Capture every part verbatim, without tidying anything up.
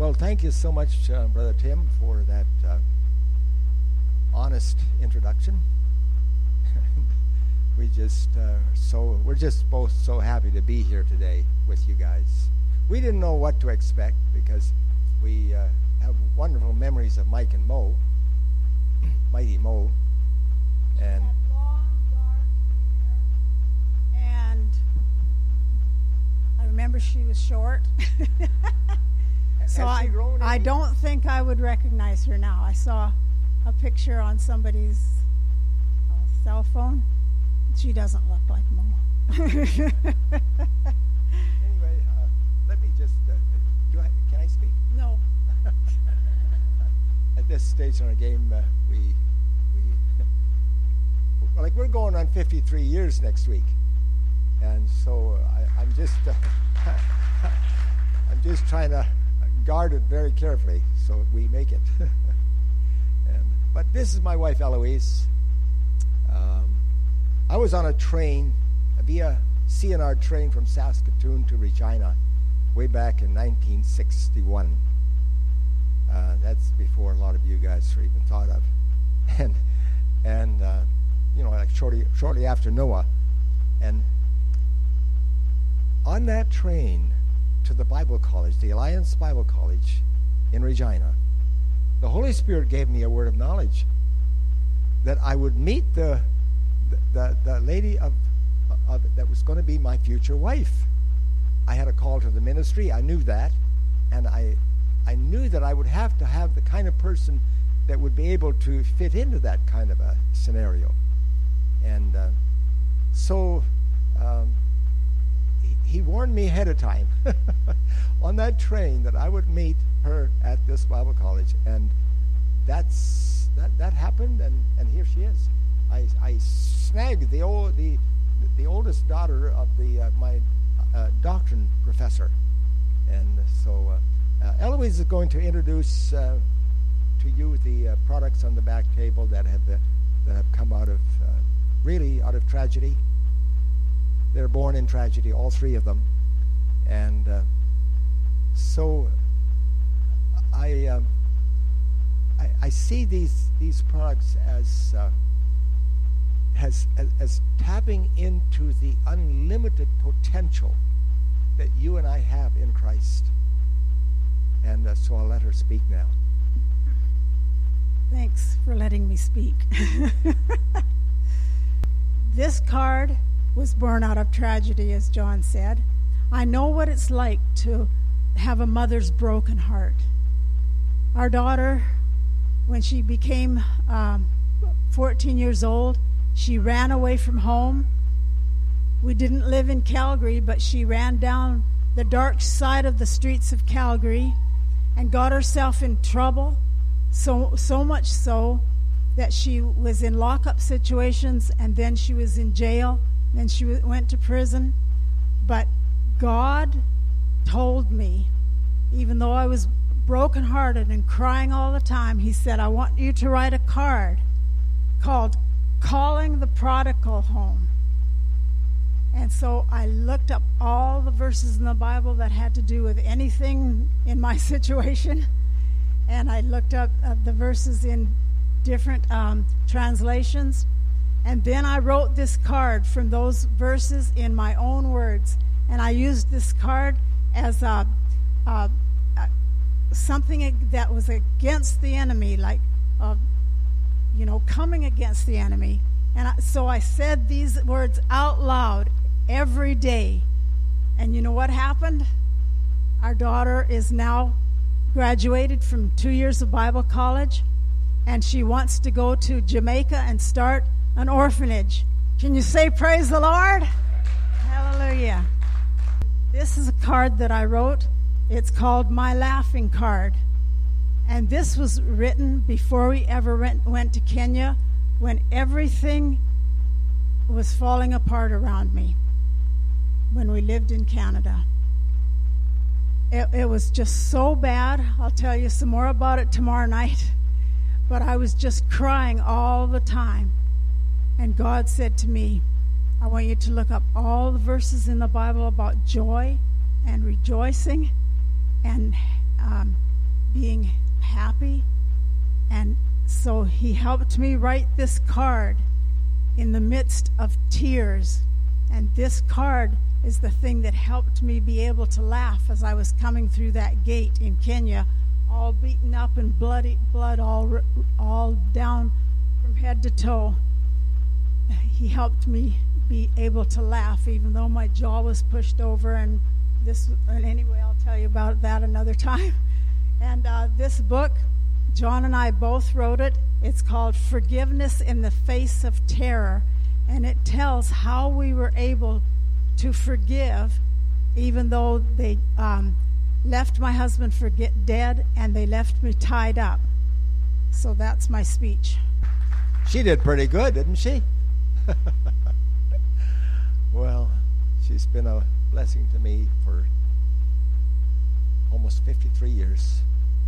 Well, thank you so much, uh, Brother Tim, for that uh, honest introduction. we just uh, so we're just both so happy to be here today with you guys. We didn't know what to expect because we uh, have wonderful memories of Mike and Mo, Mighty Mo, and long dark hair, and I remember she was short. So Has she I, grown I any? don't think I would recognize her now. I saw a picture on somebody's uh, cell phone. She doesn't look like Mo. Anyway, uh, let me just. Uh, do I, can I speak? No. At this stage in our game, uh, we we well, like we're going on fifty-three years next week, and so I, I'm just uh, I'm just trying to guard it very carefully so we make it. and, but this is my wife Eloise. Um, I was on a train, via C N R train from Saskatoon to Regina, way back in nineteen sixty-one. Uh, that's before a lot of you guys were even thought of, and and uh, you know, like shortly shortly after Noah, and on that train to the Bible College, the Alliance Bible College in Regina, the Holy Spirit gave me a word of knowledge that I would meet the the, the, the lady of, of that was going to be my future wife. I had a call to the ministry. I knew that, and I I knew that I would have to have the kind of person that would be able to fit into that kind of a scenario. And uh, so um, he, he warned me ahead of time on that train that I would meet her at this Bible college, and that's that that happened, and, and here she is. I I snagged the old the the oldest daughter of the uh, my uh, doctrine professor, and so. Uh, Uh, Eloise is going to introduce uh, to you the uh, products on the back table that have uh, that have come out of uh, really out of tragedy. They're born in tragedy, all three of them, and uh, so I, um, I I see these these products as uh, as, as as tapping into the unlimited potential that you and I have in Christ. And uh, so I'll let her speak now. Thanks for letting me speak. This card was born out of tragedy, as John said. I know what it's like to have a mother's broken heart. Our daughter, when she became um, fourteen years old, she ran away from home. We didn't live in Calgary, but she ran down the dark side of the streets of Calgary and got herself in trouble, so so much so that she was in lockup situations, and then she was in jail, then she w- went to prison. But God told me, even though I was brokenhearted and crying all the time, he said, I want you to write a card called Calling the Prodigal Home. And so I looked up all the verses in the Bible that had to do with anything in my situation. And I looked up uh, the verses in different um, translations. And then I wrote this card from those verses in my own words. And I used this card as a, a, a, something that was against the enemy, like, uh, you know, coming against the enemy. And I, so I said these words out loud every day. And you know what happened? Our daughter is now graduated from two years of Bible college, and she wants to go to Jamaica and start an orphanage. Can you say praise the Lord? Hallelujah. This is a card that I wrote. It's called My Laughing Card. And this was written before we ever went, went to Kenya, when everything was falling apart around me. When we lived in Canada. It, it was just so bad. I'll tell you some more about it tomorrow night. But I was just crying all the time. And God said to me, I want you to look up all the verses in the Bible about joy and rejoicing and um, he helped me write this card in the midst of tears. And this card is the thing that helped me be able to laugh as I was coming through that gate in Kenya, all beaten up and bloody, blood all all down from head to toe. He helped me be able to laugh, even though my jaw was pushed over. And this, and anyway, I'll tell you about that another time. And uh, this book, John and I both wrote it. It's called Forgiveness in the Face of Terror, and it tells how we were able to forgive, even though they um, left my husband for get dead, and they left me tied up. So that's my speech. She did pretty good, didn't she? Well, she's been a blessing to me for almost fifty-three years.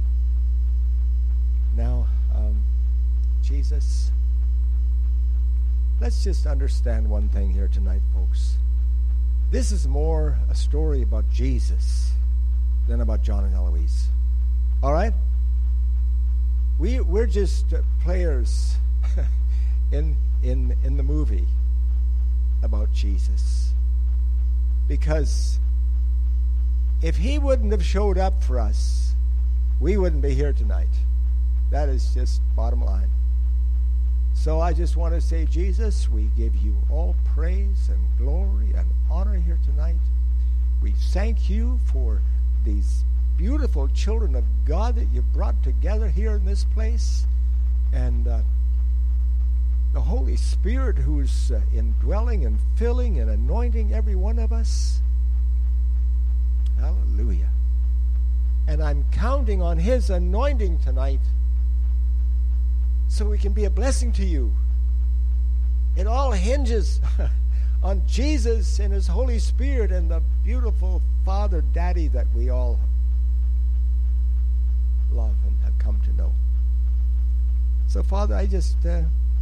Now, um, Jesus, let's just understand one thing here tonight, folks. This is more a story about Jesus than about John and Eloise. All right? We, we're just uh, players in, in, in the movie about Jesus. Because if he wouldn't have showed up for us, we wouldn't be here tonight. That is just bottom line. So I just want to say, Jesus, we give you all praise and glory and honor here tonight. We thank you for these beautiful children of God that you brought together here in this place. And uh, the Holy Spirit who is uh, indwelling and filling and anointing every one of us. Hallelujah. And I'm counting on his anointing tonight so we can be a blessing to you. It all hinges on Jesus and his Holy Spirit and the beautiful Father, Daddy that we all love and have come to know. So, Father, I just, uh,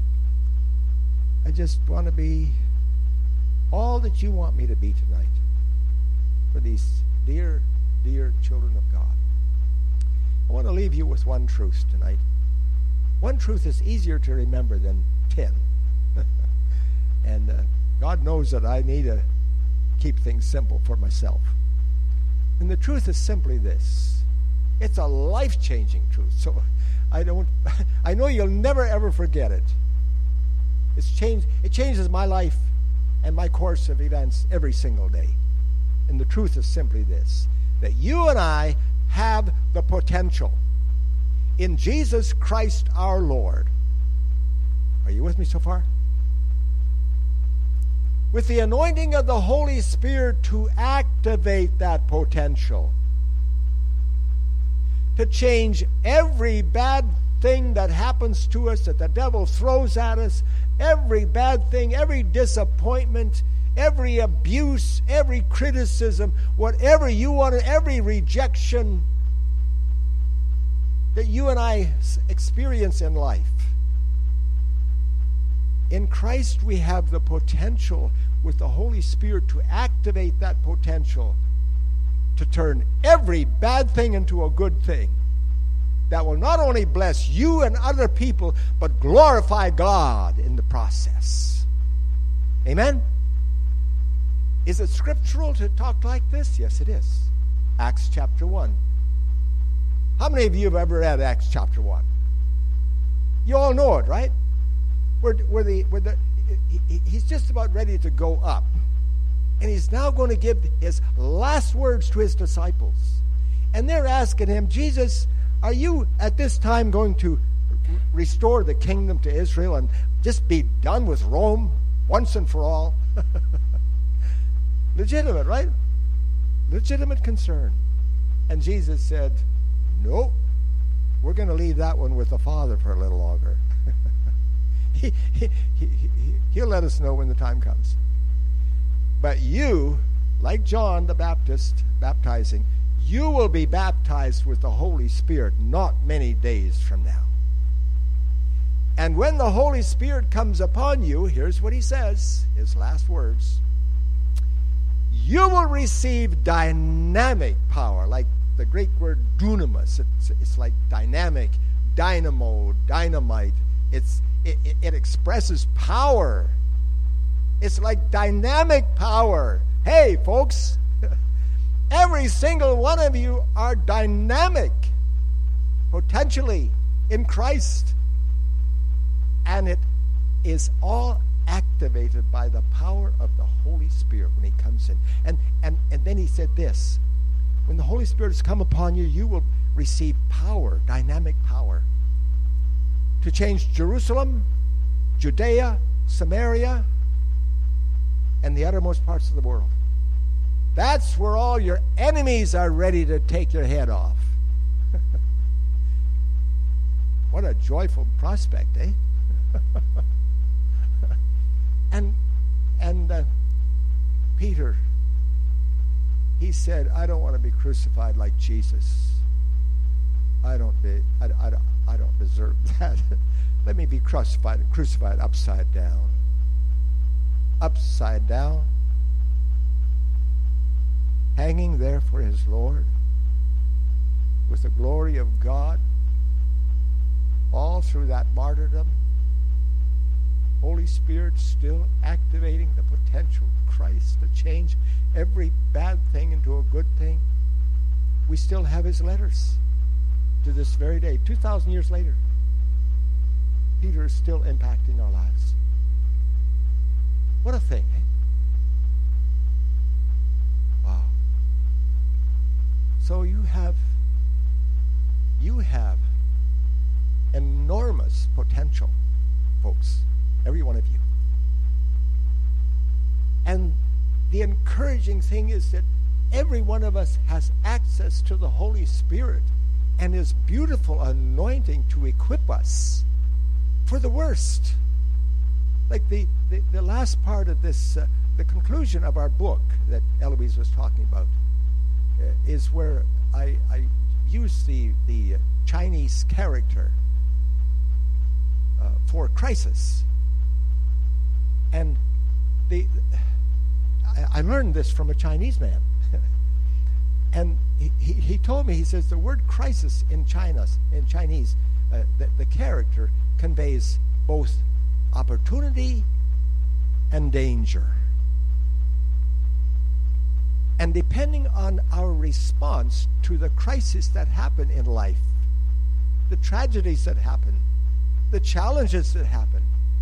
I just want to be all that you want me to be tonight for these dear, dear children of God. I want to leave you with one truth tonight. One truth is easier to remember than ten. And uh, God knows that I need to keep things simple for myself. And the truth is simply this. It's a life-changing truth. So I don't I know you'll never ever forget it. It's changed it changes my life and my course of events every single day. And the truth is simply this, that you and I have the potential in Jesus Christ our Lord. Are you with me so far? With the anointing of the Holy Spirit to activate that potential. To change every bad thing that happens to us, that the devil throws at us, every bad thing, every disappointment, every abuse, every criticism, whatever you want, every rejection that you and I experience in life. In Christ we have the potential with the Holy Spirit to activate that potential to turn every bad thing into a good thing that will not only bless you and other people, but glorify God in the process. Amen? Is it scriptural to talk like this? Yes, it is. Acts chapter one. How many of you have ever read Acts chapter one? You all know it, right? Where, where the, where the, he, he's just about ready to go up. And he's now going to give his last words to his disciples. And they're asking him, Jesus, are you at this time going to restore the kingdom to Israel and just be done with Rome once and for all? Legitimate, right? Legitimate concern. And Jesus said, nope, we're going to leave that one with the Father for a little longer. he, he, he, he, he'll let us know when the time comes. But you, like John the Baptist baptizing, you will be baptized with the Holy Spirit not many days from now. And when the Holy Spirit comes upon you, here's what he says, his last words, you will receive dynamic power, like the Greek word dunamis. It's, it's like dynamic, dynamo, dynamite. It's it, it, it expresses power. It's like dynamic power. Hey, folks, every single one of you are dynamic, potentially, in Christ. And it is all activated by the power of the Holy Spirit when he comes in. And, and, and then he said this, when the Holy Spirit has come upon you, you will receive power, dynamic power, to change Jerusalem, Judea, Samaria, and the uttermost parts of the world. That's where all your enemies are ready to take your head off. What a joyful prospect, eh? and and uh, Peter, he said, I don't want to be crucified like Jesus. I don't be, I, I, don't, I don't deserve that. Let me be crucified, crucified upside down. Upside down. Hanging there for his Lord with the glory of God all through that martyrdom. Holy Spirit still activating the potential of Christ to change every bad thing into a good thing. We still have his letters to this very day, two thousand years later. Peter is still impacting our lives. What a thing, eh? Wow. So you have you have enormous potential, folks. Every one of you. And the encouraging thing is that every one of us has access to the Holy Spirit and his beautiful anointing to equip us for the worst. Like the, the, the last part of this, uh, the conclusion of our book that Eloise was talking about, uh, is where I, I use the, the Chinese character uh, for crisis. And the I, I learned this from a Chinese man. And he, he, he told me, he says, the word crisis in China, in Chinese, uh, the, the character conveys both opportunity and danger. And depending on our response to the crises that happen in life, the tragedies that happen, the challenges that happen,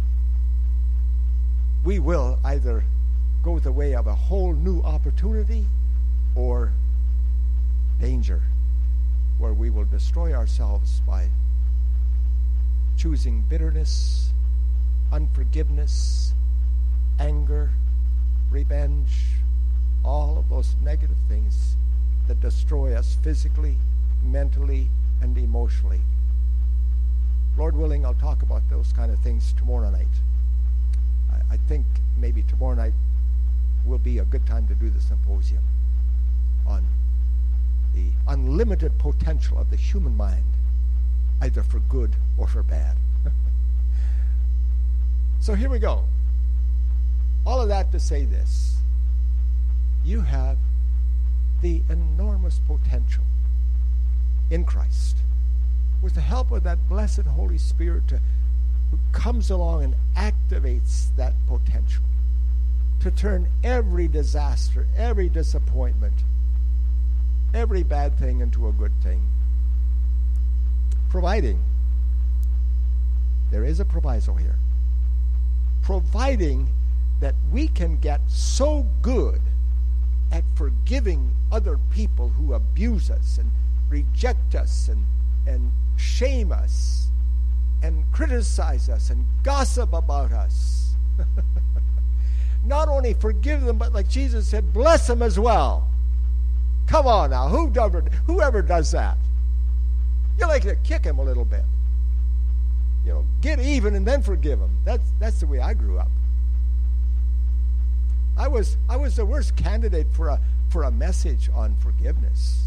we will either go the way of a whole new opportunity or danger, where we will destroy ourselves by choosing bitterness, unforgiveness, anger, revenge, all of those negative things that destroy us physically, mentally, and emotionally. Lord willing, I'll talk about those kind of things tomorrow night. I think maybe tomorrow night will be a good time to do the symposium on the unlimited potential of the human mind, either for good or for bad. So here we go. All of that to say this. You have the enormous potential in Christ with the help of that blessed Holy Spirit to who comes along and activates that potential to turn every disaster, every disappointment, every bad thing into a good thing. Providing, there is a proviso here, providing that we can get so good at forgiving other people who abuse us and reject us and, and shame us and criticize us and gossip about us. Not only forgive them, but like Jesus said, bless them as well. Come on now, whoever, whoever does that? You like to kick him a little bit. You know, get even and then forgive him. That's that's the way I grew up. I was I was the worst candidate for a for a message on forgiveness.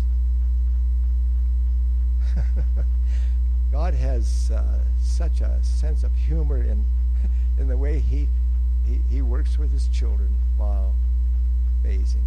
God has uh, such a sense of humor in in the way he, he he works with his children. Wow, amazing.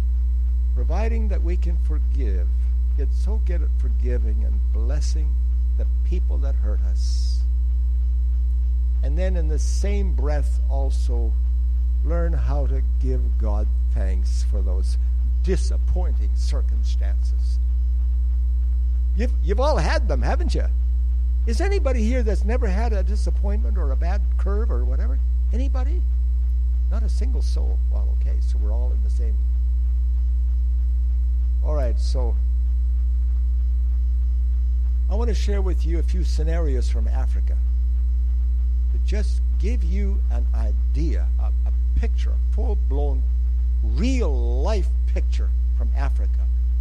Providing that we can forgive, get so good at forgiving and blessing the people that hurt us. And then in the same breath also learn how to give God thanks for those disappointing circumstances. You've, you've all had them, haven't you? Is anybody here that's never had a disappointment or a bad curve or whatever? Anybody? Not a single soul. Well, okay, so we're all in the same. All right, so I want to share with you a few scenarios from Africa to just give you an idea, a, a picture, a full-blown, real-life picture from Africa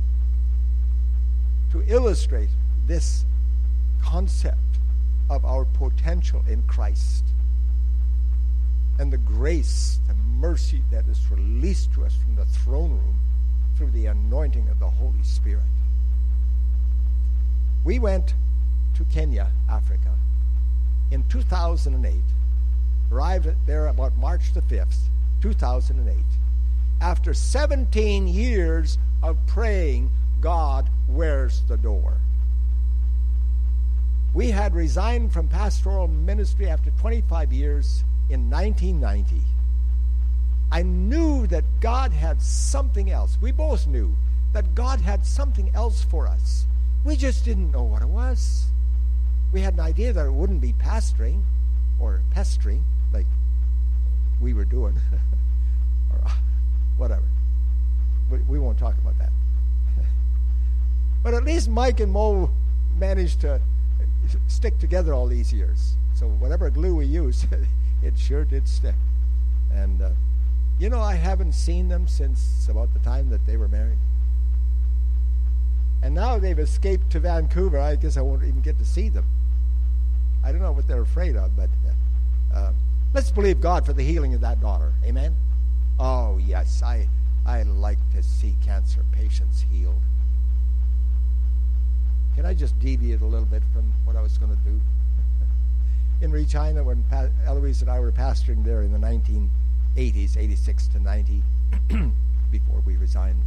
to illustrate this concept of our potential in Christ and the grace, the mercy that is released to us from the throne room through the anointing of the Holy Spirit. We went to Kenya, Africa, in two thousand eight, arrived there about March the fifth, two thousand eight. After seventeen years of praying, God, where's the door? We had resigned from pastoral ministry after twenty-five years in nineteen ninety. I knew that God had something else. We both knew that God had something else for us. We just didn't know what it was. We had an idea that it wouldn't be pastoring or pestering like we were doing or whatever. We, we won't talk about that. But at least Mike and Mo managed to stick together all these years. So whatever glue we used, it sure did stick. And, uh, you know, I haven't seen them since about the time that they were married. And now they've escaped to Vancouver. I guess I won't even get to see them. I don't know what they're afraid of, but uh, uh, let's believe God for the healing of that daughter. Amen? Oh, yes. I, I like to see cancer patients healed. Can I just deviate a little bit from what I was going to do? In Regina, when pa- Eloise and I were pastoring there in the nineteen eighties, eighty-six to ninety, before we resigned,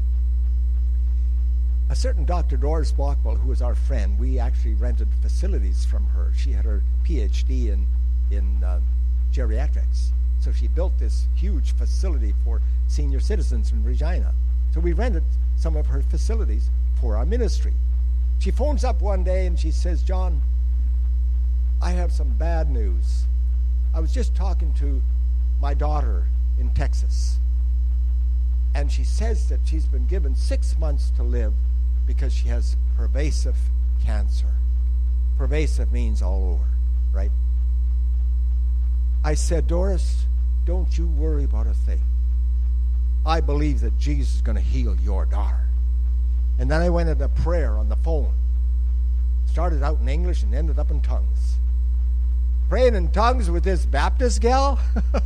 a certain Doctor Doris Blockwell, who was our friend, we actually rented facilities from her. She had her P H D in, in uh, geriatrics. So she built this huge facility for senior citizens in Regina. So we rented some of her facilities for our ministry. She phones up one day and she says, John, I have some bad news. I was just talking to my daughter in Texas, and she says that she's been given six months to live because she has pervasive cancer. Pervasive means all over, right? I said, Doris, don't you worry about a thing. I believe that Jesus is going to heal your daughter. And then I went into prayer on the phone. Started out in English and ended up in tongues. Praying in tongues with this Baptist gal?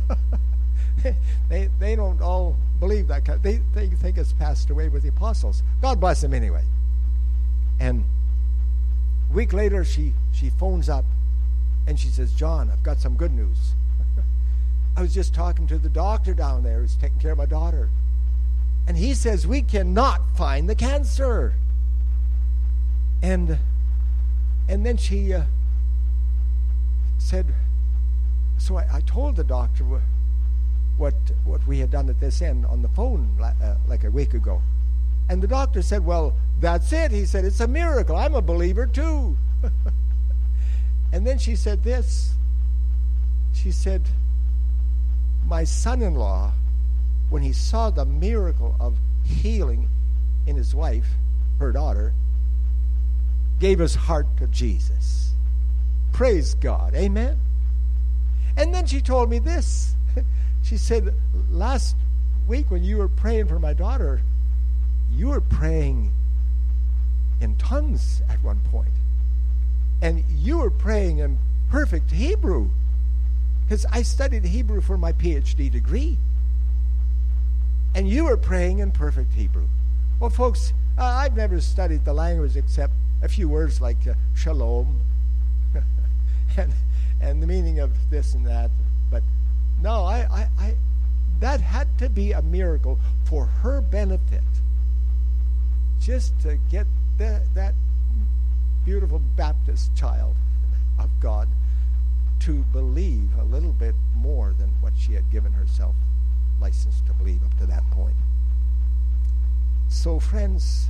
they they don't all believe that. They, they think it's passed away with the apostles. God bless them anyway. And a week later, she, she phones up and she says, John, I've got some good news. I was just talking to the doctor down there who's taking care of my daughter. And he says, we cannot find the cancer. And and then she uh, said, so I, I told the doctor what, what what we had done at this end on the phone uh, like a week ago. And the doctor said, well, that's it. He said, it's a miracle. I'm a believer too. And then she said this. She said, my son-in-law, when he saw the miracle of healing in his wife, her daughter, gave his heart to Jesus. Praise God. Amen? And then she told me this. She said, last week when you were praying for my daughter, you were praying in tongues at one point. And you were praying in perfect Hebrew. Because I studied Hebrew for my P H D degree. And you were praying in perfect Hebrew. Well, folks, uh, I've never studied the language except a few words like uh, shalom and and the meaning of this and that. But no, I, I, I that had to be a miracle for her benefit. Just to get the, that beautiful Baptist child of God to believe a little bit more than what she had given herself license to believe up to that point. So, friends,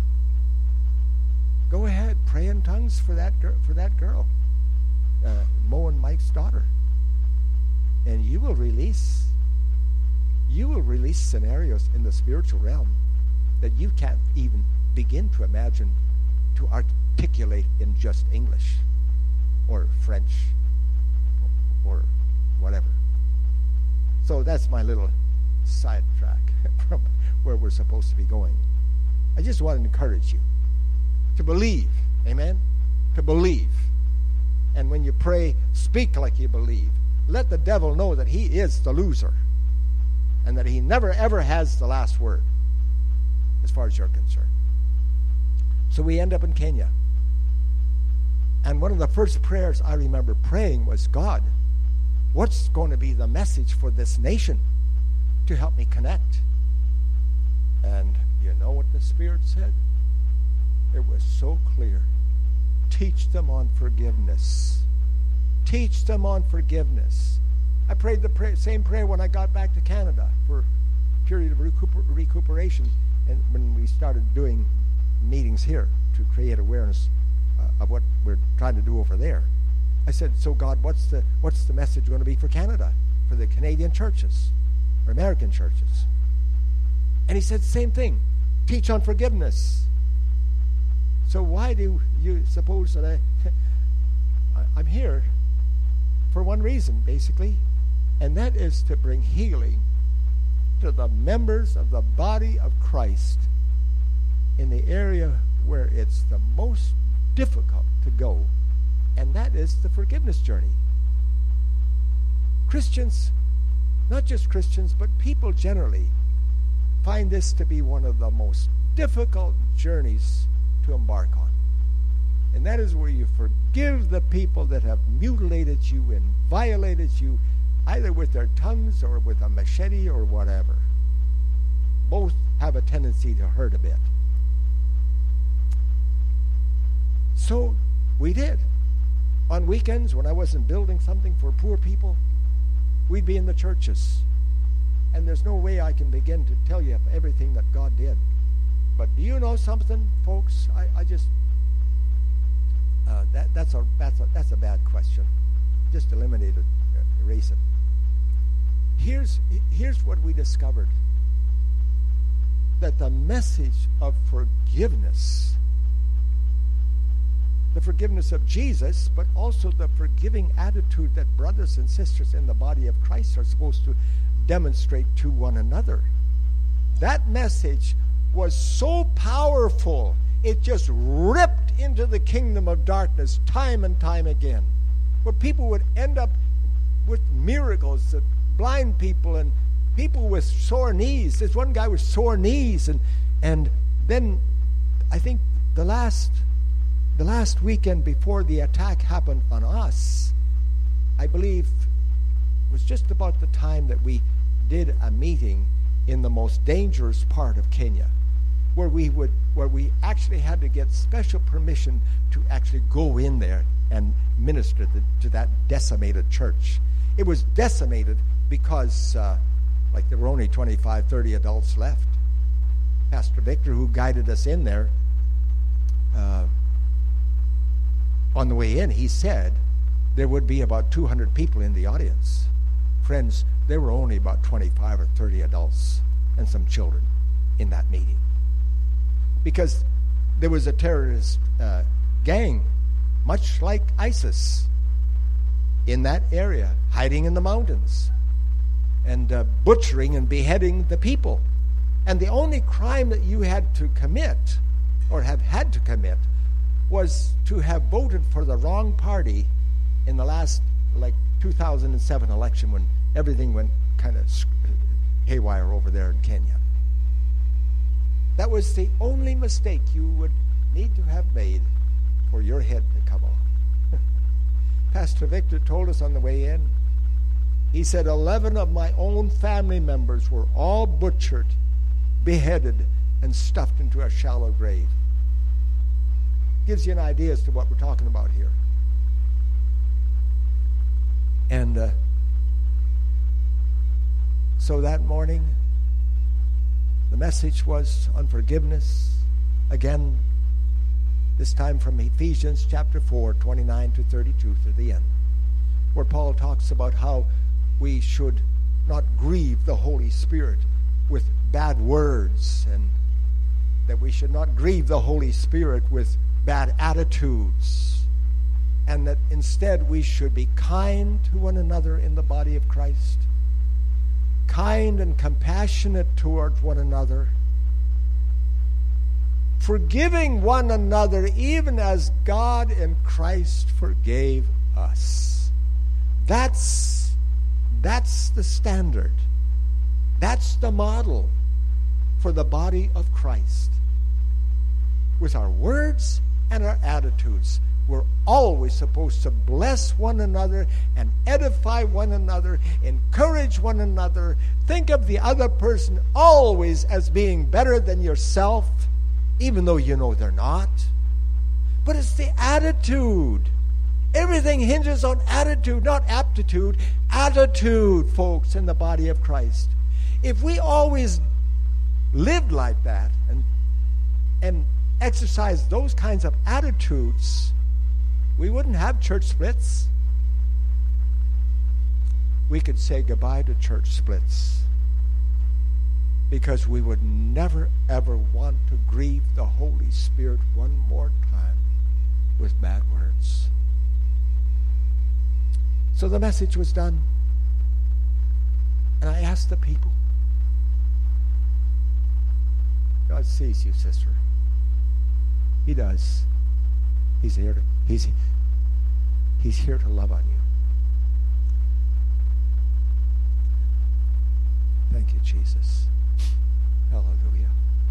go ahead, pray in tongues for that girl, for that girl, uh, Mo and Mike's daughter, and you will release, you will release scenarios in the spiritual realm that you can't even begin to imagine to articulate in just English or French or whatever. So that's my little sidetrack from where we're supposed to be going. I just want to encourage you to believe, amen? To believe. And when you pray, speak like you believe. Let the devil know that he is the loser and that he never ever has the last word as far as you're concerned. So we end up in Kenya. And one of the first prayers I remember praying was, God, what's going to be the message for this nation to help me connect? And you know what the Spirit said? It was so clear. Teach them on forgiveness. Teach them on forgiveness. I prayed the pray- same prayer when I got back to Canada for a period of recuper- recuperation, and when we started doing meetings here to create awareness uh, of what we're trying to do over there. I said, so God, what's the what's the message going to be for Canada, for the Canadian churches, or American churches? And he said the same thing. Teach on forgiveness. So why do you suppose that I, I'm here for one reason, basically, and that is to bring healing to the members of the body of Christ in the area where it's the most difficult to go, and that is the forgiveness journey. Christians, not just Christians, but people generally, find this to be one of the most difficult journeys to embark on. And that is where you forgive the people that have mutilated you and violated you, either with their tongues or with a machete or whatever. Both have a tendency to hurt a bit. So we did. On weekends, when I wasn't building something for poor people, we'd be in the churches. And there's no way I can begin to tell you everything that God did. But do you know something, folks? I, I just uh, that that's a that's a that's a bad question. Just eliminate it, erase it. Here's here's what we discovered: that the message of forgiveness, the forgiveness of Jesus, but also the forgiving attitude that brothers and sisters in the body of Christ are supposed to demonstrate to one another. That message was so powerful, it just ripped into the kingdom of darkness time and time again, where people would end up with miracles, that blind people and people with sore knees. There's one guy with sore knees, and and then I think the last the last weekend before the attack happened on us, I believe was just about the time that we did a meeting in the most dangerous part of Kenya, where we would where we actually had to get special permission to actually go in there and minister to, to that decimated church. It was decimated because uh, like there were only twenty-five, thirty adults left. Pastor Victor, who guided us in there, uh, on the way in, he said there would be about two hundred people in the audience. Friends, there were only about twenty-five or thirty adults and some children in that meeting, because there was a terrorist uh, gang, much like ISIS, in that area, hiding in the mountains and uh, butchering and beheading the people. And the only crime that you had to commit, or have had to commit, was to have voted for the wrong party in the last, like, two thousand seven election, when everything went kind of haywire over there in Kenya. That was the only mistake you would need to have made for your head to come off. Pastor Victor told us on the way in, he said, eleven of my own family members were all butchered, beheaded, and stuffed into a shallow grave. gives you an idea as to what we're talking about here. And uh, so that morning, the message was on forgiveness. Again, this time from Ephesians chapter four, twenty-nine to thirty-two to the end, where Paul talks about how we should not grieve the Holy Spirit with bad words, and that we should not grieve the Holy Spirit with bad attitudes, and that instead we should be kind to one another in the body of Christ, kind and compassionate towards one another, forgiving one another even as God in Christ forgave us. That's, that's the standard. That's the model for the body of Christ. With our words and our attitudes, we're always supposed to bless one another and edify one another, encourage one another. Think of the other person always as being better than yourself, even though you know they're not. But it's the attitude. Everything hinges on attitude, not aptitude. Attitude, folks, in the body of Christ. If we always lived like that and and exercised those kinds of attitudes, we wouldn't have church splits. We could say goodbye to church splits, because we would never, ever want to grieve the Holy Spirit one more time with bad words. So the message was done, and I asked the people, God sees you, sister. He does. He's here to, he's, he's here to love on you. Thank you, Jesus. Hallelujah.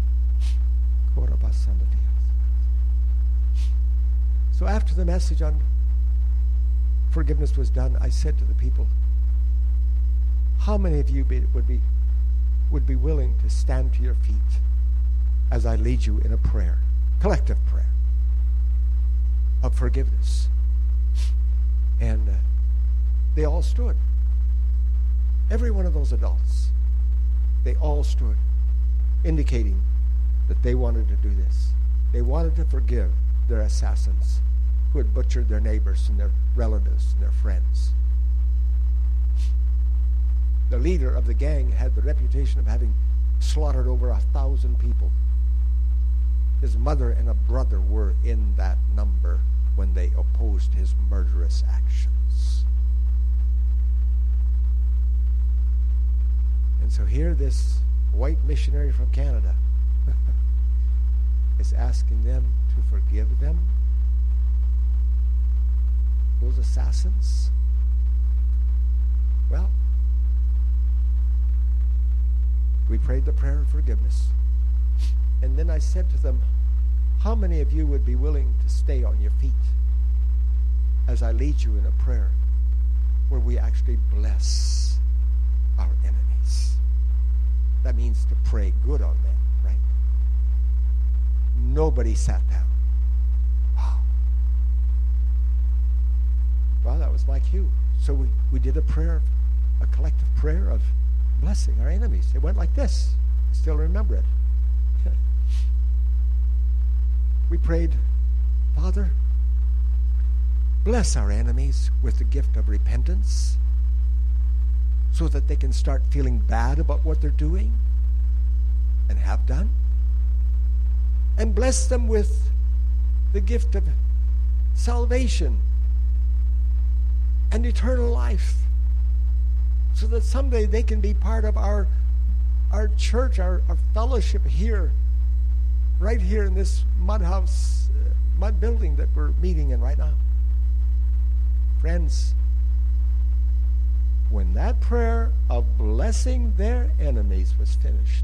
So after the message on forgiveness was done, I said to the people, how many of you be, would be would be willing to stand to your feet as I lead you in a prayer, collective prayer of forgiveness? And uh, they all stood. Every one of those adults, they all stood, indicating that they wanted to do this. They wanted to forgive their assassins who had butchered their neighbors and their relatives and their friends. The leader of the gang had the reputation of having slaughtered over a thousand people. His mother and a brother were in that number when they opposed his murderous actions. And so here this white missionary from Canada is asking them to forgive them, those assassins. Well, we prayed the prayer of forgiveness, and then I said to them, how many of you would be willing to stay on your feet as I lead you in a prayer where we actually bless our enemies? That means to pray good on them, right? Nobody sat down. Wow. Well, that was my cue. So we, we did a prayer, a collective prayer of blessing our enemies. It went like this. I still remember it. We prayed, Father, bless our enemies with the gift of repentance so that they can start feeling bad about what they're doing and have done. And bless them with the gift of salvation and eternal life, so that someday they can be part of our our church, our, our fellowship here, right here in this mud house, uh, mud building that we're meeting in right now. Friends, when that prayer of blessing their enemies was finished,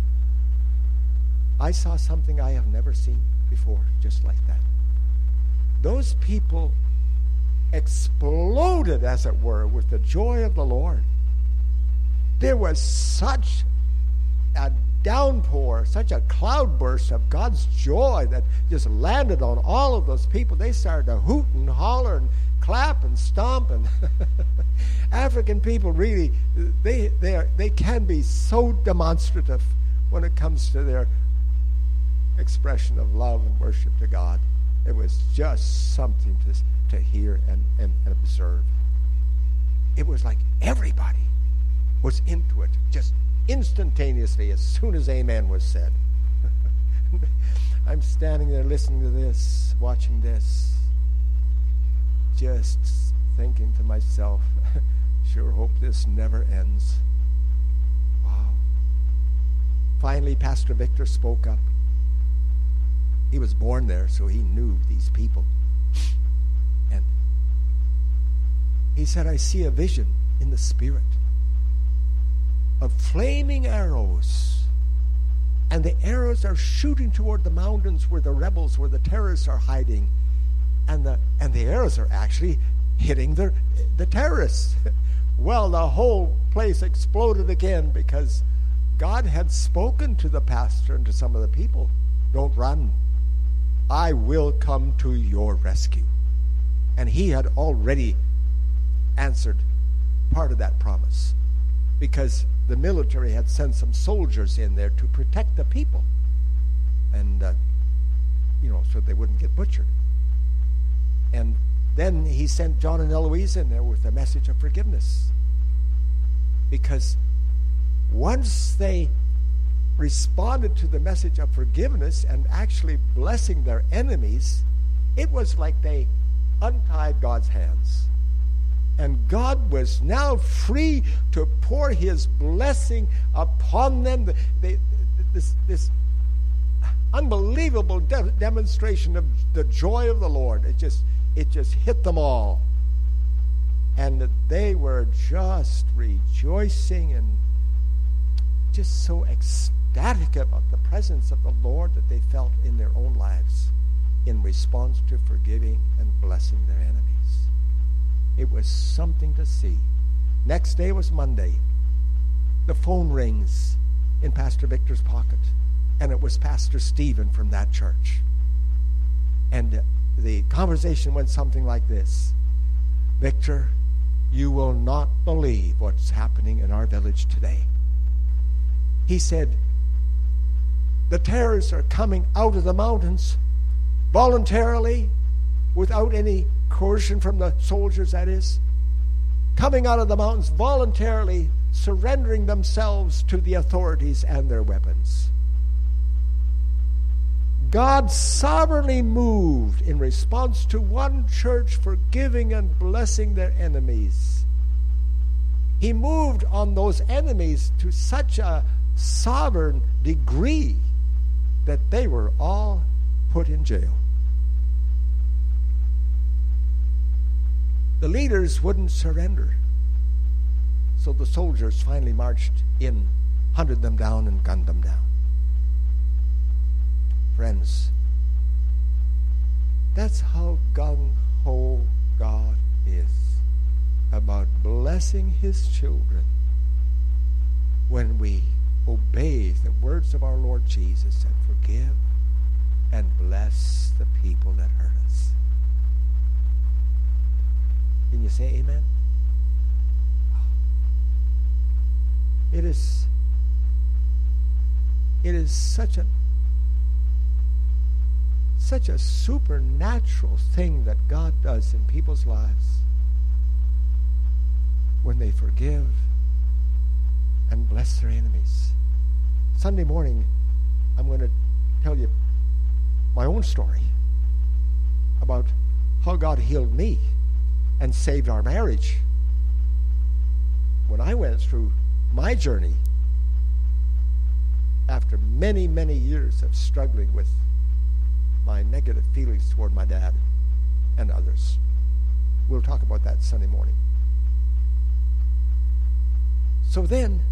I saw something I have never seen before, just like that. Those people exploded, as it were, with the joy of the Lord. There was such a downpour, such a cloudburst of God's joy that just landed on all of those people. They started to hoot and holler and clap and stomp. And African people really, they they are, they can be so demonstrative when it comes to their expression of love and worship to God. It was just something to, to hear and, and, and observe. It was like everybody was into it, just instantaneously as soon as amen was said. I'm standing there listening to this, watching this, just thinking to myself, sure hope this never ends. Wow. Finally, Pastor Victor spoke up. He was born there, so he knew these people. And he said, I see a vision in the Spirit of flaming arrows. And the arrows are shooting toward the mountains where the rebels, where the terrorists are hiding. And the and the arrows are actually hitting the, the terrorists. Well, the whole place exploded again because God had spoken to the pastor and to some of the people. Don't run. I will come to your rescue. And he had already answered part of that promise because the military had sent some soldiers in there to protect the people. And, uh, you know, so they wouldn't get butchered. And then he sent John and Eloise in there with a message of forgiveness. Because once they responded to the message of forgiveness and actually blessing their enemies, it was like they untied God's hands. And God was now free to pour his blessing upon them. They, they, this, this unbelievable de- demonstration of the joy of the Lord. It just, it just hit them all. And they were just rejoicing and just so ecstatic about the presence of the Lord that they felt in their own lives in response to forgiving and blessing their enemies. It was something to see. Next day was Monday. The phone rings in Pastor Victor's pocket, and it was Pastor Stephen from that church. And the conversation went something like this. Victor, you will not believe what's happening in our village today. He said, the terrorists are coming out of the mountains voluntarily, without any coercion from the soldiers, that is, coming out of the mountains voluntarily, surrendering themselves to the authorities and their weapons. God sovereignly moved in response to one church forgiving and blessing their enemies. He moved on those enemies to such a sovereign degree that they were all put in jail. The leaders wouldn't surrender. So the soldiers finally marched in, hunted them down, and gunned them down. Friends, that's how gung-ho God is about blessing his children when we obey the words of our Lord Jesus and forgive and bless the people that hurt us. Can you say amen? It is it is such a such a supernatural thing that God does in people's lives when they forgive and bless their enemies. Sunday morning, I'm going to tell you my own story about how God healed me and saved our marriage. When I went through my journey, after many, many years of struggling with my negative feelings toward my dad and others. We'll talk about that Sunday morning. So then,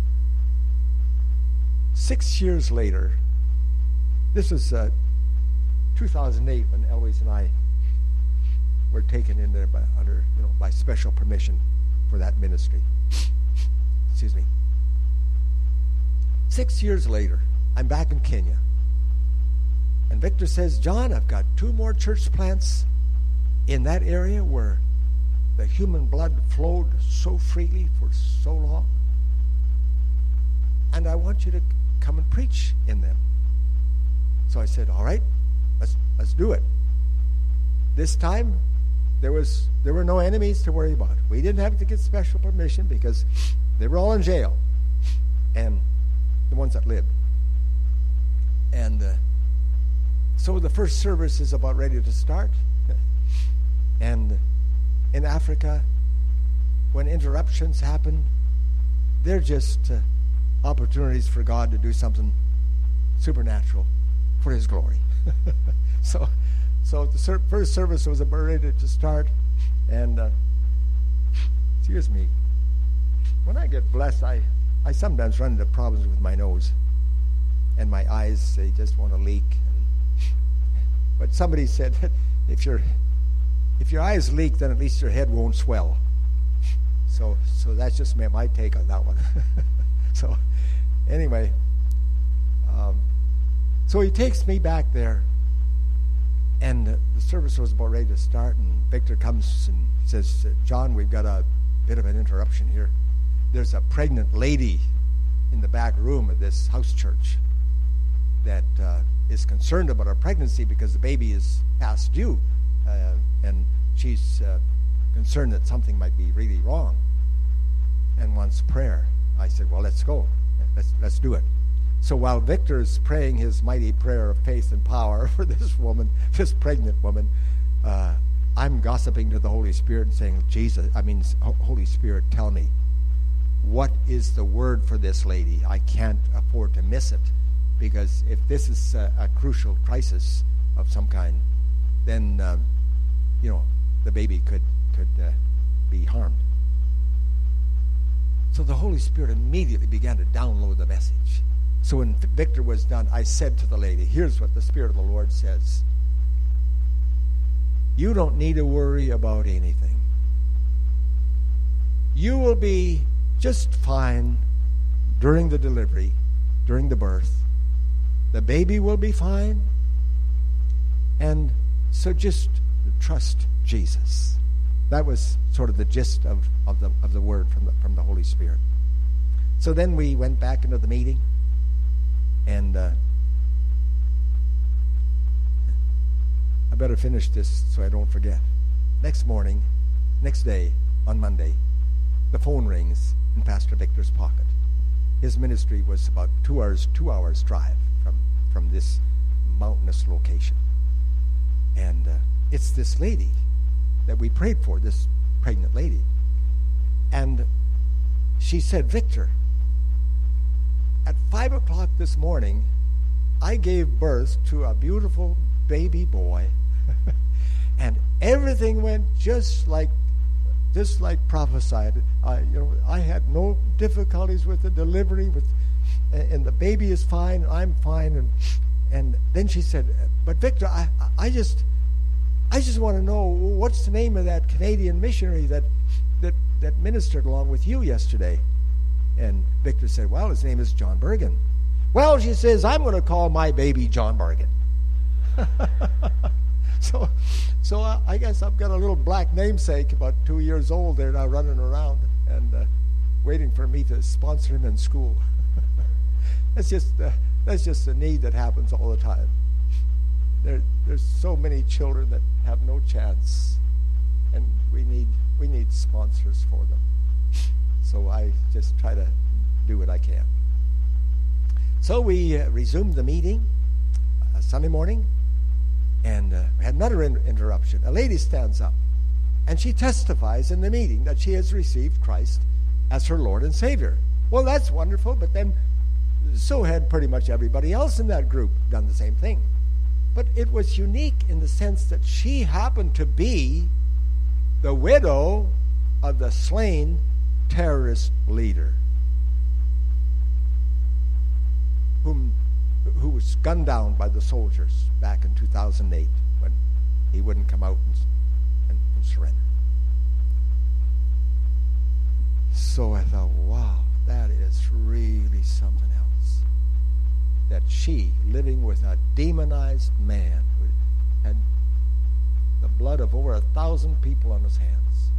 six years later, this was uh, two thousand eight when Eloise and I were taken in there by, under, you know, by special permission for that ministry. Excuse me. Six years later, I'm back in Kenya. And Victor says, John, I've got two more church plants in that area where the human blood flowed so freely for so long. And I want you to come and preach in them. So I said, all right, let's let's do it. This time, there was there were no enemies to worry about. We didn't have to get special permission because they were all in jail, and the ones that lived. And uh, so the first service is about ready to start. And in Africa, when interruptions happen, they're just uh, opportunities for God to do something supernatural for His glory. so, so the ser- first service was about ready to start, and uh, excuse me. When I get blessed, I, I sometimes run into problems with my nose, and my eyes, they just want to leak. And, but somebody said that if your if your eyes leak, then at least your head won't swell. So, so that's just my take on that one. so, anyway, um, so he takes me back there, and uh, the service was about ready to start, and Victor comes and says, John, we've got a bit of an interruption here. There's a pregnant lady in the back room of this house church that uh, is concerned about her pregnancy because the baby is past due, uh, and she's uh, concerned that something might be really wrong and wants prayer. I said, well, let's go. Let's let's do it. So while Victor's praying his mighty prayer of faith and power for this woman, this pregnant woman, uh, I'm gossiping to the Holy Spirit and saying, Jesus, I mean, Holy Spirit, tell me, what is the word for this lady? I can't afford to miss it, because if this is a, a crucial crisis of some kind, then, um, you know, the baby could, could uh, be harmed. So the Holy Spirit immediately began to download the message. So when Victor was done, I said to the lady, here's what the Spirit of the Lord says. You don't need to worry about anything. You will be just fine during the delivery, during the birth. The baby will be fine. And so just trust Jesus. That was sort of the gist of, of the of the word from the from the Holy Spirit. So then we went back into the meeting, and uh, I better finish this so I don't forget. Next morning, next day, on Monday, the phone rings in Pastor Victor's pocket. His ministry was about two hours two hours drive from from this mountainous location, and uh, it's this lady that we prayed for, this pregnant lady. And she said, Victor, at five o'clock this morning, I gave birth to a beautiful baby boy. And everything went just like just like prophesied. I, you know, I had no difficulties with the delivery, with, and the baby is fine, I'm fine. And and then she said, but Victor, I, I just... I just want to know, what's the name of that Canadian missionary that, that that ministered along with you yesterday? And Victor said, well, his name is John Bergen. Well, she says, I'm going to call my baby John Bergen. so so I, I guess I've got a little black namesake, about two years old there now, running around and uh, waiting for me to sponsor him in school. that's just uh, that's just a need that happens all the time. There, there's so many children that have no chance, and we need we need sponsors for them. So I just try to do what I can. So we uh, resumed the meeting uh, Sunday morning, and uh, we had another in- interruption. A lady stands up, and she testifies in the meeting that she has received Christ as her Lord and Savior. Well, that's wonderful, but then so had pretty much everybody else in that group done the same thing. But it was unique in the sense that she happened to be the widow of the slain terrorist leader, whom who was gunned down by the soldiers back in two thousand eight when he wouldn't come out and, and, and surrender. So I thought, wow, that is really something else. that she, living with a demonized man who had the blood of over a thousand people on his hands,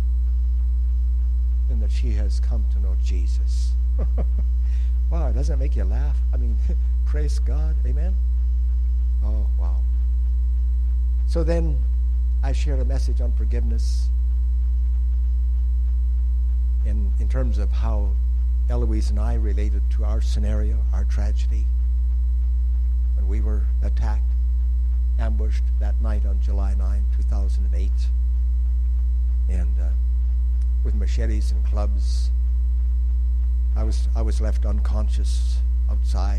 and that she has come to know Jesus. Wow, doesn't it make you laugh? I mean, praise God, amen? Oh, wow. So then I shared a message on forgiveness in, in terms of how Eloise and I related to our scenario, our tragedy, when we were attacked, ambushed that night on July ninth, two thousand eight, and uh, with machetes and clubs. I was I was left unconscious outside,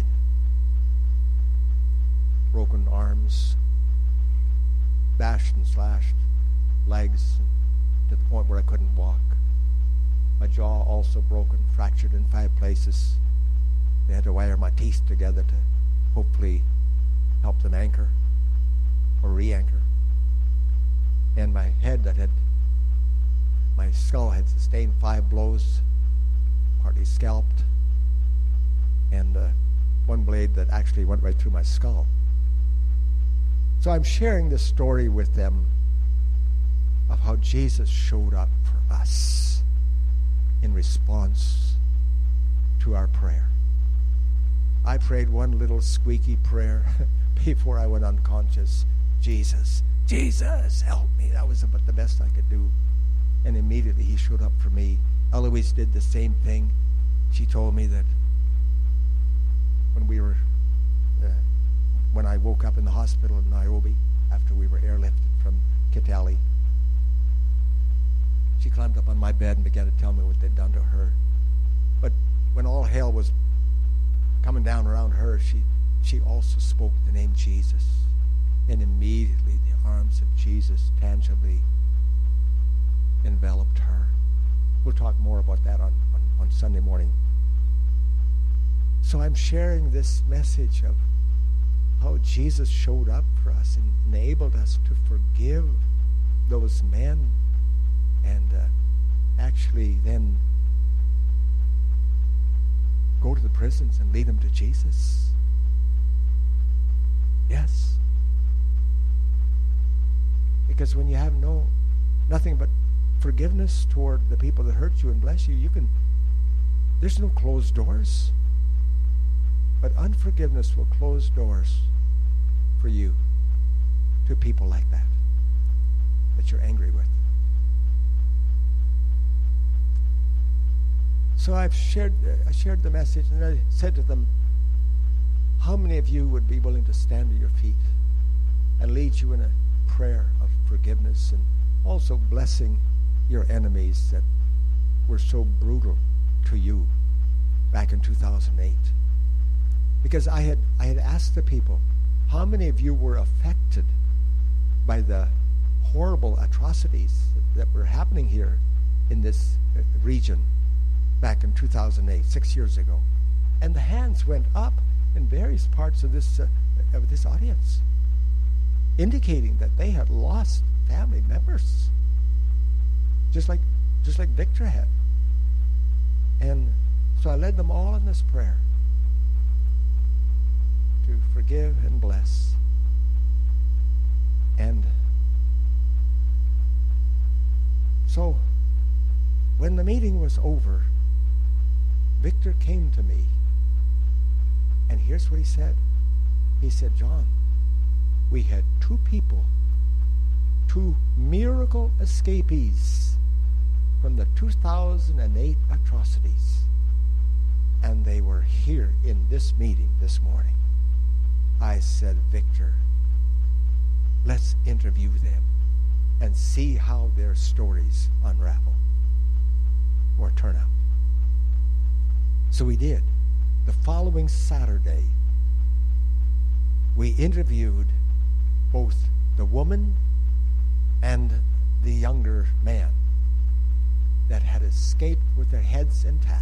broken arms, bashed and slashed legs to the point where I couldn't walk. My jaw also broken, fractured in five places. They had to wire my teeth together to hopefully help them anchor or re-anchor. And my head that had, my skull had sustained five blows, partly scalped, and uh, one blade that actually went right through my skull. So I'm sharing this story with them of how Jesus showed up for us in response to our prayer. I prayed one little squeaky prayer before I went unconscious. Jesus, Jesus, help me. That was about the best I could do. And immediately he showed up for me. Eloise did the same thing. She told me that when we were, uh, when I woke up in the hospital in Nairobi after we were airlifted from Kitale, she climbed up on my bed and began to tell me what they'd done to her. But when all hell was coming down around her, she, she also spoke the name Jesus. And immediately the arms of Jesus tangibly enveloped her. We'll talk more about that on, on, on Sunday morning. So I'm sharing this message of how Jesus showed up for us and enabled us to forgive those men and uh, actually then go to the prisons and lead them to Jesus. Yes. Because when you have no nothing but forgiveness toward the people that hurt you and bless you, you can, there's no closed doors. But unforgiveness will close doors for you to people like that, that you're angry with. So I've shared, uh, I shared the message, and I said to them, how many of you would be willing to stand to your feet and lead you in a prayer of forgiveness and also blessing your enemies that were so brutal to you back in two thousand eight? Because I had I had asked the people, how many of you were affected by the horrible atrocities that, that were happening here in this uh, region back in two thousand eight, six years ago? And the hands went up in various parts of this uh, of this audience, indicating that they had lost family members, just like just like Victor had. And so I led them all in this prayer to forgive and bless. And so when the meeting was over, Victor came to me, and here's what he said. He said, John, we had two people, two miracle escapees from the two thousand eight atrocities, and they were here in this meeting this morning. I said, Victor, let's interview them and see how their stories unravel or turn out. So we did. The following Saturday, we interviewed both the woman and the younger man that had escaped with their heads intact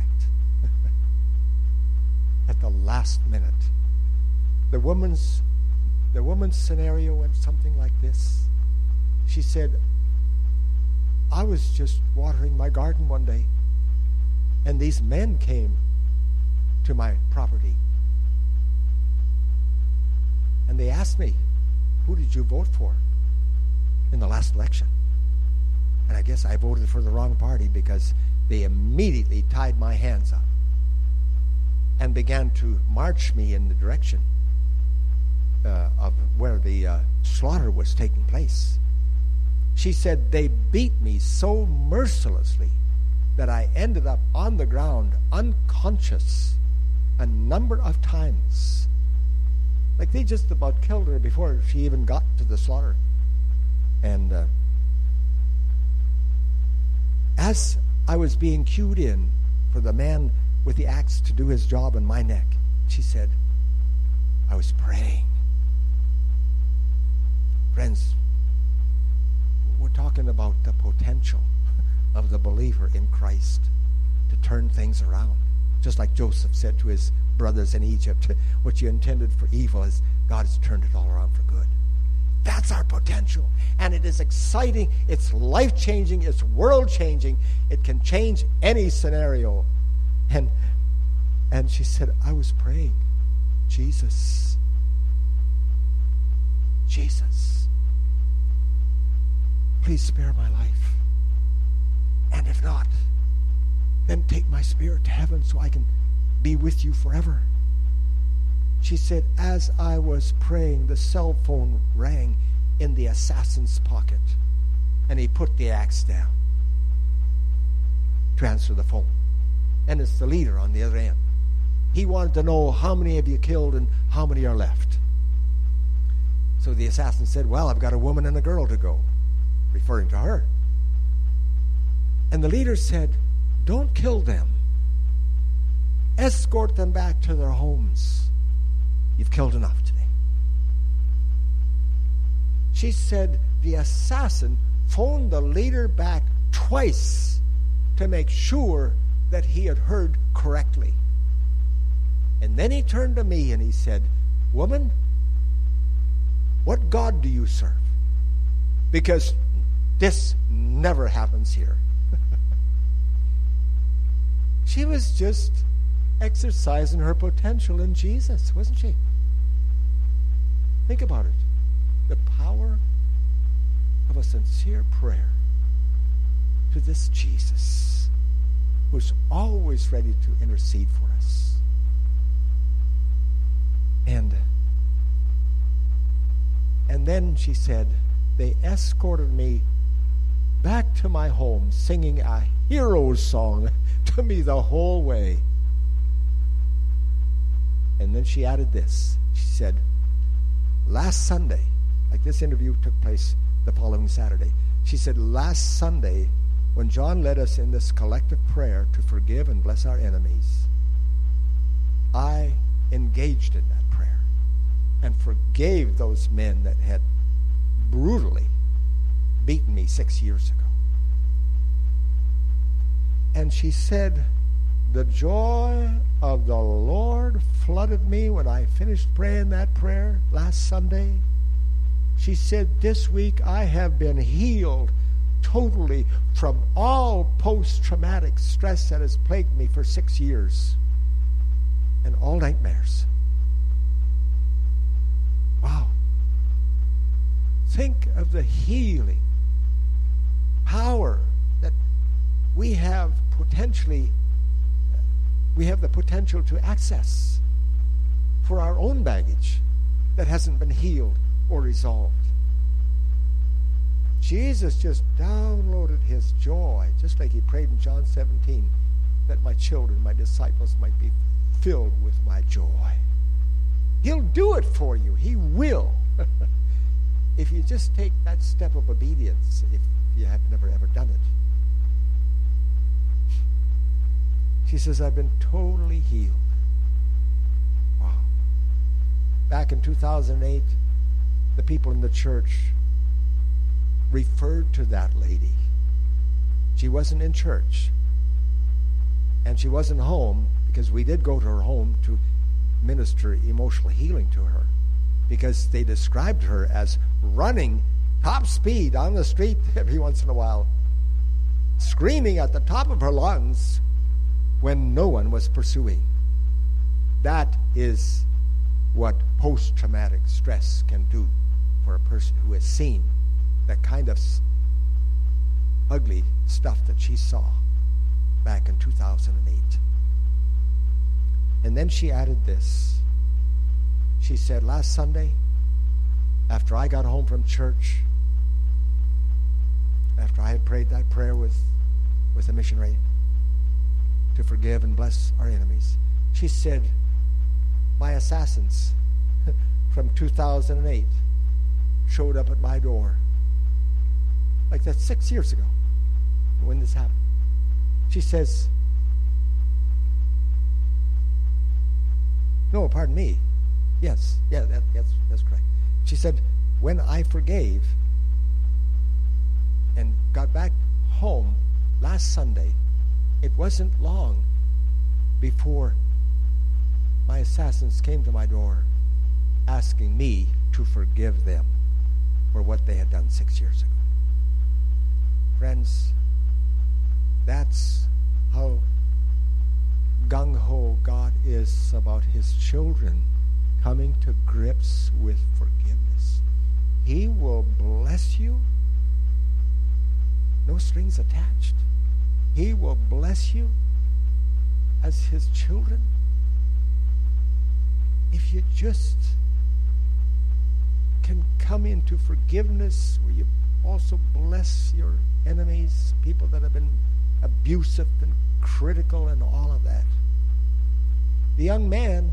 at the last minute. The woman's the woman's scenario went something like this. She said, I was just watering my garden one day, and these men came to my property. And they asked me, who did you vote for in the last election? And I guess I voted for the wrong party, because they immediately tied my hands up and began to march me in the direction uh, of where the uh, slaughter was taking place. She said they beat me so mercilessly that I ended up on the ground unconscious a number of times. Like they just about killed her before she even got to the slaughter. And uh, as I was being cued in for the man with the axe to do his job on my neck, she said, I was praying. Friends, we're talking about the potential of the believer in Christ to turn things around. Just like Joseph said to his brothers in Egypt, what you intended for evil, is God has turned it all around for good. That's our potential. And it is exciting. It's life-changing. It's world-changing. It can change any scenario. And, and she said, I was praying, Jesus, Jesus, please spare my life. And if not, then take my spirit to heaven so I can be with you forever. She said, as I was praying, the cell phone rang in the assassin's pocket, and he put the axe down to answer the phone. And it's the leader on the other end. He wanted to know how many have you killed and how many are left. So the assassin said, well, I've got a woman and a girl to go, referring to her. And the leader said, don't kill them. Escort them back to their homes. You've killed enough today. She said the assassin phoned the leader back twice to make sure that he had heard correctly. And then he turned to me and he said, woman, what God do you serve? Because this never happens here. She was just exercising her potential in Jesus, wasn't she? Think about it. The power of a sincere prayer to this Jesus, who's always ready to intercede for us. And, and then she said, they escorted me back to my home singing a hero's song to me the whole way. And then she added this. She said, last Sunday, like this interview took place the following Saturday, she said, last Sunday, when John led us in this collective prayer to forgive and bless our enemies, I engaged in that prayer and forgave those men that had brutally beaten me six years ago. And she said, the joy of the Lord flooded me when I finished praying that prayer last Sunday. She said, this week I have been healed totally from all post-traumatic stress that has plagued me for six years and all nightmares. Wow. Think of the healing power that we have potentially, we have the potential to access for our own baggage that hasn't been healed or resolved. Jesus just downloaded his joy, just like he prayed in John seventeen, that my children, my disciples might be filled with my joy. He'll do it for you. He will. If you just take that step of obedience, if you have never ever done it. She says, I've been totally healed. Wow. Back in two thousand eight, the people in the church referred to that lady. She wasn't in church. And she wasn't home, because we did go to her home to minister emotional healing to her, because they described her as running top speed on the street every once in a while, screaming at the top of her lungs when no one was pursuing. That is what post-traumatic stress can do for a person who has seen that kind of s- ugly stuff that she saw back in two thousand eight. And then she added this. She said, last Sunday, after I got home from church, after I had prayed that prayer with, with the missionary to forgive and bless our enemies, she said, my assassins from two thousand eight showed up at my door. Like that's six years ago when this happened. She says, no, pardon me. Yes, yeah, that, that's, that's correct. She said, when I forgave and got back home last Sunday, it wasn't long before my assassins came to my door asking me to forgive them for what they had done six years ago. Friends, that's how gung-ho God is about his children coming to grips with forgiveness. He will bless you, no strings attached. He will bless you as his children if you just can come into forgiveness where you also bless your enemies, people that have been abusive and critical and all of that. The young man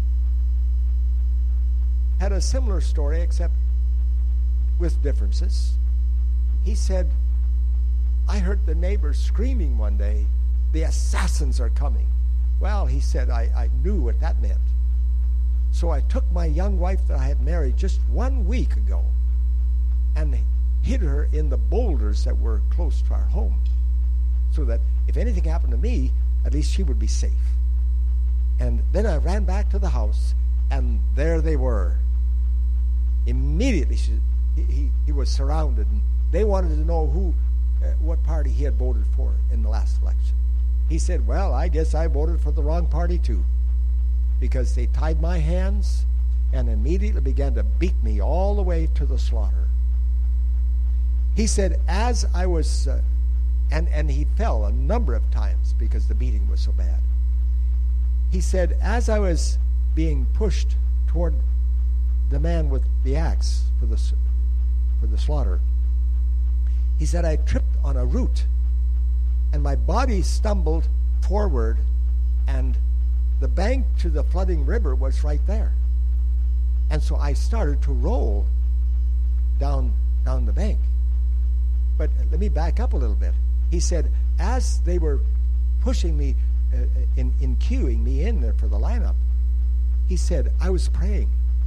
had a similar story, except with differences. He said, I heard the neighbors screaming one day, the assassins are coming. Well, he said, I, I knew what that meant. So I took my young wife that I had married just one week ago and hid her in the boulders that were close to our home, so that if anything happened to me, at least she would be safe. And then I ran back to the house, and there they were. Immediately, she, he, he was surrounded, and they wanted to know who, uh, what party he had voted for in the last election. He said, well, I guess I voted for the wrong party too, because they tied my hands and immediately began to beat me all the way to the slaughter. He said, as I was, uh, and, and he fell a number of times because the beating was so bad. He said, as I was being pushed toward the man with the axe for the, for the slaughter, he said, I tripped on a root, and my body stumbled forward, and the bank to the flooding river was right there. And so I started to roll down, down the bank. But let me back up a little bit. He said, as they were pushing me, uh, in, in queuing me in there for the lineup, he said, I was praying.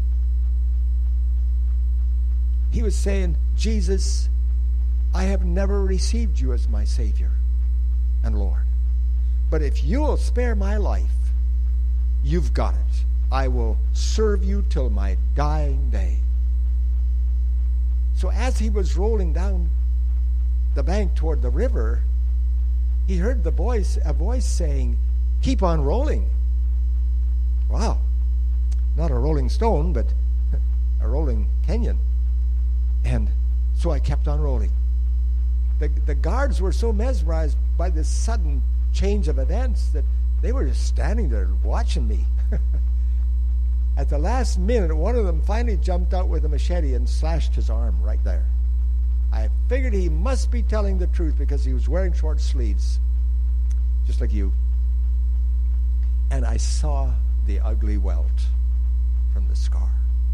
He was saying, Jesus, I have never received you as my Savior and Lord. But if you'll spare my life, you've got it. I will serve you till my dying day. So as he was rolling down the bank toward the river, he heard the voice, a voice saying, keep on rolling. Wow. Not a rolling stone, but a rolling canyon. And so I kept on rolling. The, the guards were so mesmerized by this sudden change of events that they were just standing there watching me. At the last minute, one of them finally jumped out with a machete and slashed his arm right there. I figured he must be telling the truth because he was wearing short sleeves, just like you. And I saw the ugly welt from the scar.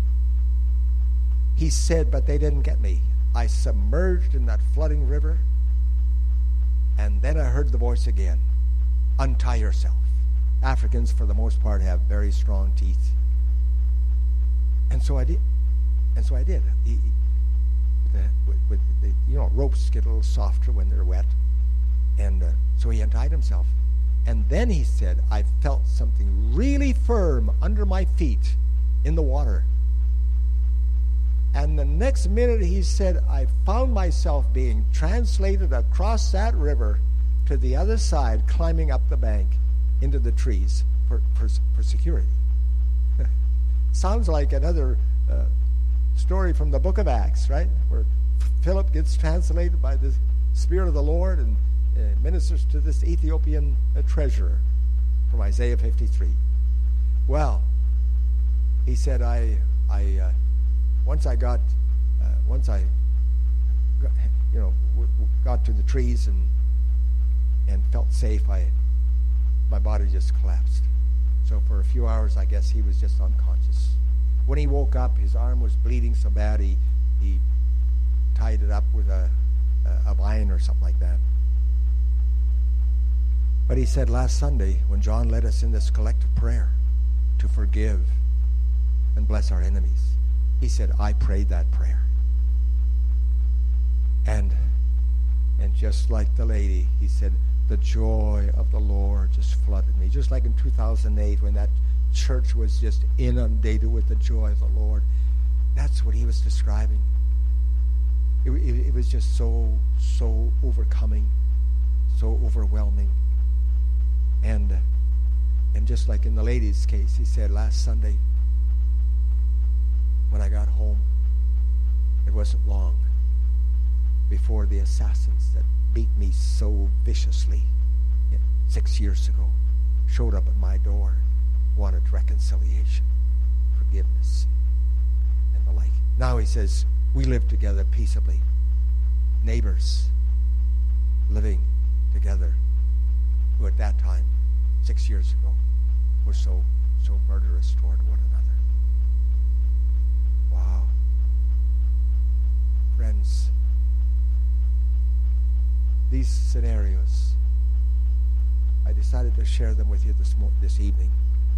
He said, but they didn't get me. I submerged in that flooding river, and then I heard the voice again, untie yourself. Africans, for the most part, have very strong teeth. And so I did. And so I did. He, he, the, with, with the, you know, ropes get a little softer when they're wet. And uh, so he untied himself. And then he said, I felt something really firm under my feet in the water. And the next minute he said, I found myself being translated across that river to the other side, climbing up the bank into the trees for, for, for security. sounds like another uh, story from the book of Acts, right? Where Philip gets translated by the Spirit of the Lord and uh, ministers to this Ethiopian uh, treasurer from Isaiah fifty-three. Well, he said, I, I, uh, once I got, uh, once I, got, you know, w- w- got to the trees and and felt safe, I, my body just collapsed. So for a few hours, I guess he was just unconscious. When he woke up, his arm was bleeding so bad, he, he tied it up with a, a, a vine or something like that. But he said last Sunday, when John led us in this collective prayer to forgive and bless our enemies, he said, I prayed that prayer. And and just like the lady, he said, the joy of the Lord just flooded me. Just like in two thousand eight when that church was just inundated with the joy of the Lord. That's what he was describing. It, it, it was just so, so overcoming, so overwhelming. And, and just like in the lady's case, he said last Sunday, when I got home, it wasn't long before the assassins that beat me so viciously six years ago showed up at my door, wanted reconciliation, forgiveness, and the like. Now he says, we live together peaceably, neighbors, living together, who at that time, six years ago, were so, so murderous toward one another. Wow. Friends, these scenarios, I decided to share them with you this mo- this evening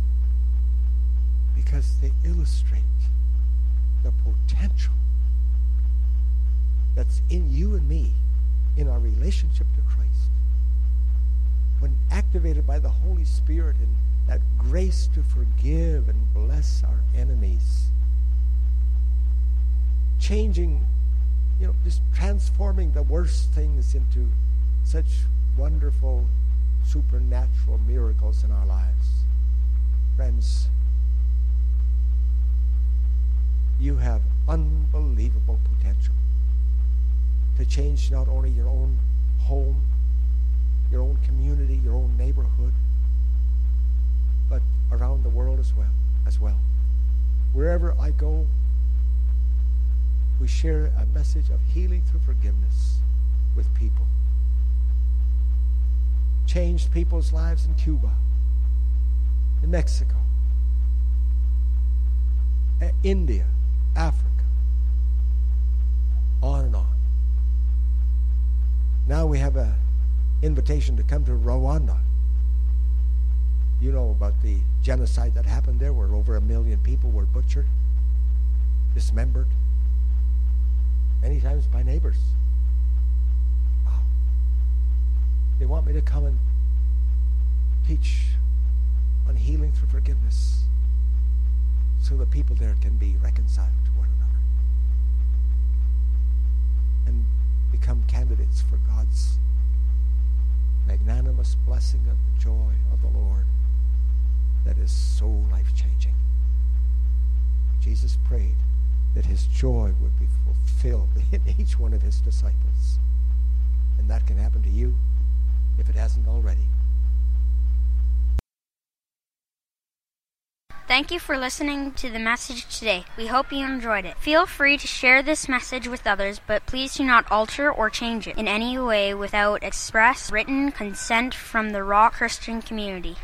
because they illustrate the potential that's in you and me in our relationship to Christ. When activated by the Holy Spirit and that grace to forgive and bless our enemies, changing, you know, just transforming the worst things into such wonderful supernatural miracles in our lives. Friends, you have unbelievable potential to change not only your own home, your own community, your own neighborhood, but around the world as well. As well. Wherever I go, we share a message of healing through forgiveness with people. Changed people's lives in Cuba, in Mexico, uh, India, Africa, on and on. Now we have an invitation to come to Rwanda. You know about the genocide that happened there, where over a million people were butchered, dismembered, many times by neighbors. Wow. They want me to come and teach on healing through forgiveness so the people there can be reconciled to one another and become candidates for God's magnanimous blessing of the joy of the Lord that is so life-changing. Jesus prayed that his joy would be fulfilled in each one of his disciples. And that can happen to you if it hasn't already. Thank you for listening to the message today. We hope you enjoyed it. Feel free to share this message with others, but please do not alter or change it in any way without express written consent from the Rock Christian community.